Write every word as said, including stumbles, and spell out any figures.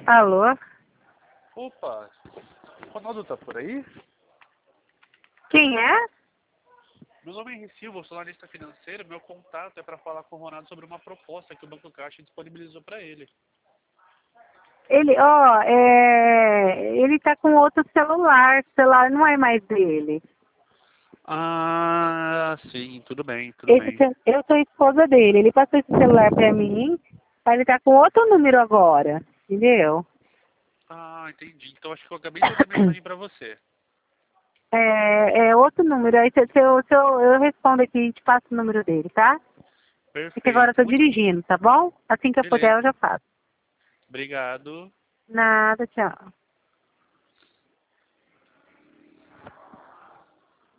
Alô? Opa, Ronaldo tá por aí? Quem é? Meu nome é Henri Silva, eu sou analista financeiro. Meu contato é para falar com o Ronaldo sobre uma proposta que o Banco Caixa disponibilizou para ele. Ele, ó, é... ele tá com outro celular. O celular não é mais dele. Ah, sim, tudo bem, tudo Esse, bem. ce- eu sou esposa dele. Ele passou esse celular pra mim, mas ele tá com outro número agora. Entendeu? Ah, entendi. Então acho que eu acabei de mandar mensagem para você. É, é outro número. Aí se, se eu, se eu, eu respondo aqui e te passo o número dele, tá? Porque agora eu Perfeito, tô muito dirigindo, tá bom? Assim que eu puder, eu beleza. já faço. Obrigado. Nada, tchau.